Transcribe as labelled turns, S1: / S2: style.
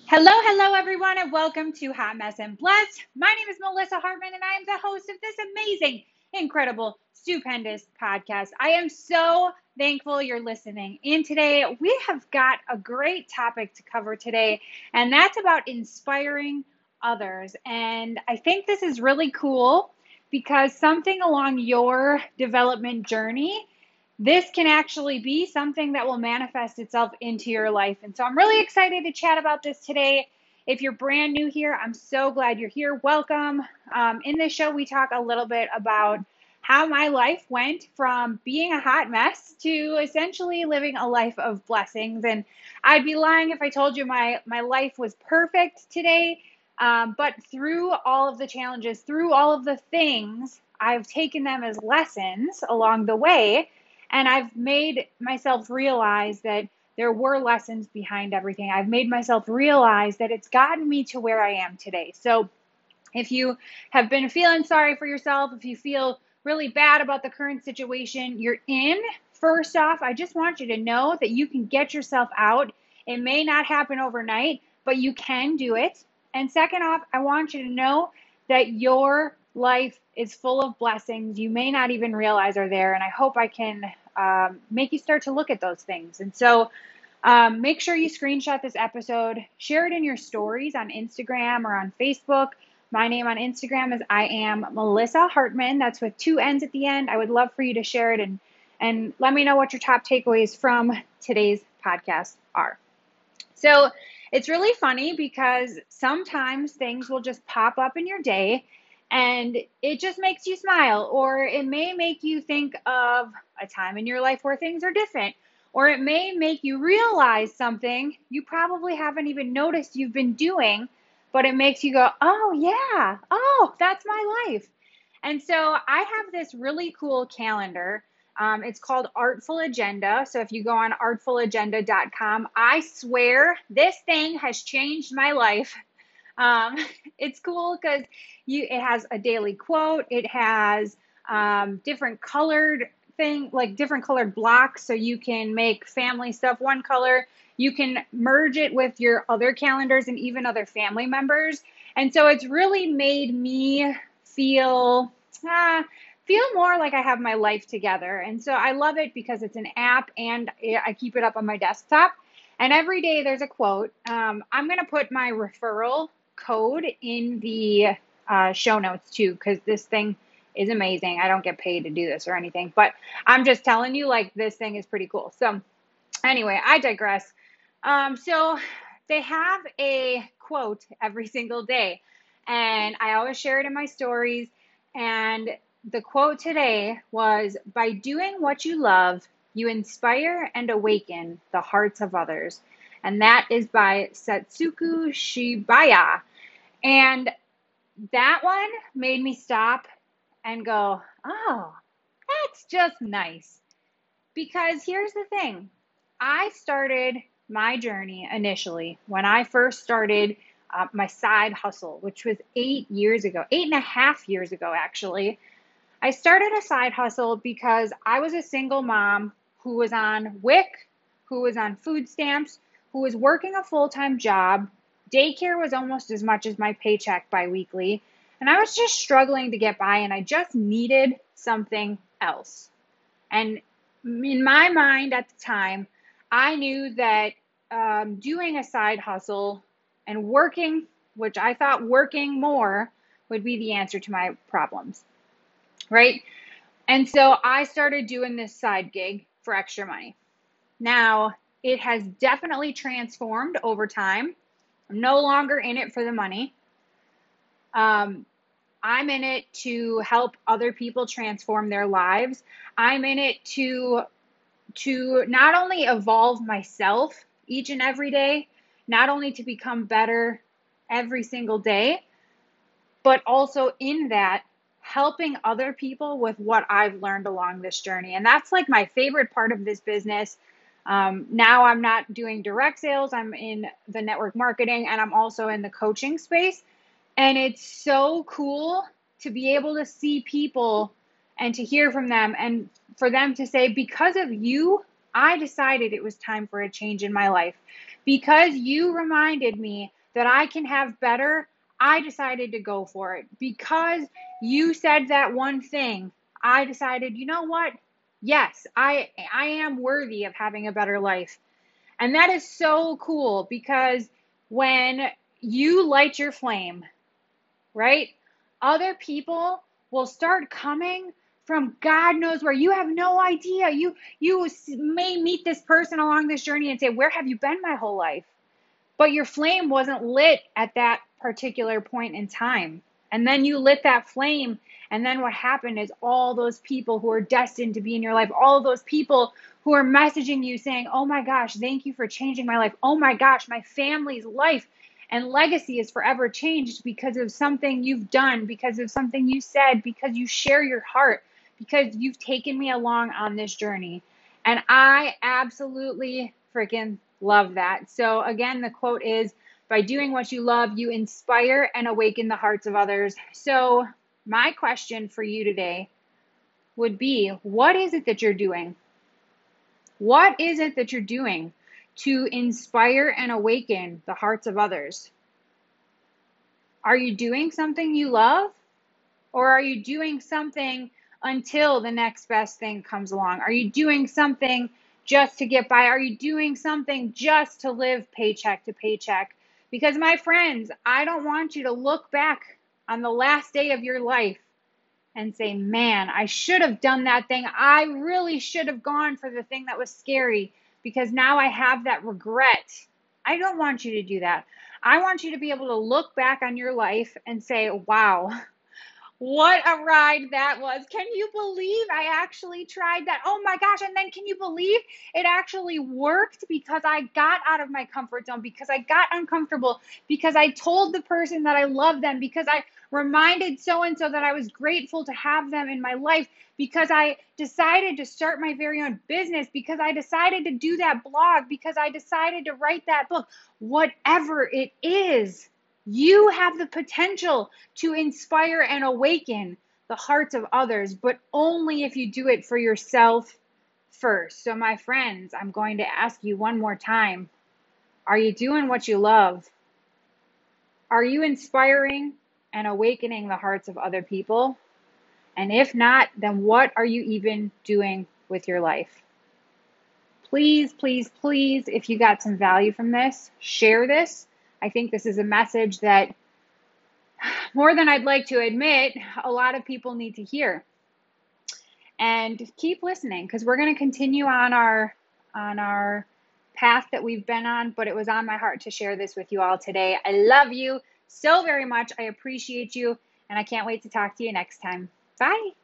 S1: Hello, everyone, and welcome to Hot Mess and Blessed. My name is Melissa Hartman, and I am the host of this amazing, incredible, stupendous podcast. I am so thankful you're listening. And today, we have got a great topic to cover today, and that's about inspiring others. And I think this is really cool because something along your development journey this can actually be something that will manifest itself into your life. And so I'm really excited to chat about this today. If you're brand new here, I'm so glad you're here. Welcome. In this show, we talk a little bit about how my life went from being a hot mess to essentially living a life of blessings. And I'd be lying if I told you my life was perfect today. But through all of the challenges, through all of the things, I've taken them as lessons along the way. And I've made myself realize that there were lessons behind everything. I've made myself realize that it's gotten me to where I am today. So if you have been feeling sorry for yourself, if you feel really bad about the current situation you're in, first off, I just want you to know that you can get yourself out. It may not happen overnight, but you can do it. And second off, I want you to know that your life is full of blessings you may not even realize are there. And I hope I can make you start to look at those things. And so make sure you screenshot this episode, share it in your stories on Instagram or on Facebook. My name on Instagram is I am Melissa Hartman. That's with two N's at the end. I would love for you to share it and let me know what your top takeaways from today's podcast are. So it's really funny because sometimes things will just pop up in your day and it just makes you smile, or it may make you think of a time in your life where things are different, or it may make you realize something you probably haven't even noticed you've been doing, but it makes you go, oh yeah, oh, that's my life. And so I have this really cool calendar. It's called Artful Agenda. So if you go on artfulagenda.com, I swear this thing has changed my life. Um, it's cool because it has a daily quote. It has different colored different colored blocks, so you can make family stuff one color. You can merge it with your other calendars and even other family members. And so it's really made me feel more like I have my life together. And so I love it because it's an app and I keep it up on my desktop. And every day there's a quote. I'm going to put my referral code in the show notes too, because this thing is amazing. I don't get paid to do this or anything, but I'm just telling you, like, this thing is pretty cool. So anyway, I digress. So they have a quote every single day, and I always share it in my stories. And the quote today was, by doing what you love, you inspire and awaken the hearts of others. And that is by Satsuki Shibaya. And that one made me stop and go, oh, that's just nice. Because here's the thing. I started my journey initially when I first started my side hustle, which was 8 years ago, 8.5 years ago, actually. I started a side hustle because I was a single mom who was on WIC, who was on food stamps, who was working a full-time job. Daycare was almost as much as my paycheck biweekly. And I was just struggling to get by, and I just needed something else. And in my mind at the time, I knew that doing a side hustle and working, which I thought working more, would be the answer to my problems, right? And so I started doing this side gig for extra money. Now, it has definitely transformed over time. I'm no longer in it for the money. I'm in it to help other people transform their lives. I'm in it to not only evolve myself each and every day, not only to become better every single day, but also in that helping other people with what I've learned along this journey. And that's like my favorite part of this business. Now I'm not doing direct sales. I'm in the network marketing, and I'm also in the coaching space. And it's so cool to be able to see people and to hear from them, and for them to say, because of you, I decided it was time for a change in my life. Because you reminded me that I can have better, I decided to go for it. Because you said that one thing, I decided, you know what? Yes, I am worthy of having a better life. And that is so cool because when you light your flame, right? Other people will start coming from God knows where. You have no idea. You may meet this person along this journey and say, "Where have you been my whole life?" But your flame wasn't lit at that particular point in time. And then you lit that flame. And then what happened is all those people who are destined to be in your life, all those people who are messaging you saying, "Oh my gosh, thank you for changing my life. Oh my gosh, my family's life and legacy is forever changed because of something you've done, because of something you said, because you share your heart, because you've taken me along on this journey." And I absolutely freaking love that. So again, the quote is, by doing what you love, you inspire and awaken the hearts of others. So my question for you today would be, what is it that you're doing? What is it that you're doing to inspire and awaken the hearts of others? Are you doing something you love? Or are you doing something until the next best thing comes along? Are you doing something just to get by? Are you doing something just to live paycheck to paycheck? Because my friends, I don't want you to look back on the last day of your life and say, "Man, I should have done that thing. I really should have gone for the thing that was scary because now I have that regret." I don't want you to do that. I want you to be able to look back on your life and say, "Wow, what a ride that was. Can you believe I actually tried that? Oh my gosh." And then can you believe it actually worked because I got out of my comfort zone, because I got uncomfortable, because I told the person that I love them, because I reminded so and so that I was grateful to have them in my life, because I decided to start my very own business, because I decided to do that blog, because I decided to write that book. Whatever it is, you have the potential to inspire and awaken the hearts of others, but only if you do it for yourself first. So, my friends, I'm going to ask you one more time. Are you doing what you love? Are you inspiring and awakening the hearts of other people? And if not, then what are you even doing with your life? Please, please, please, if you got some value from this, share this. I think this is a message that, more than I'd like to admit, a lot of people need to hear. And keep listening, because we're going to continue on our path that we've been on, but it was on my heart to share this with you all today. I love you so very much. I appreciate you, and I can't wait to talk to you next time. Bye.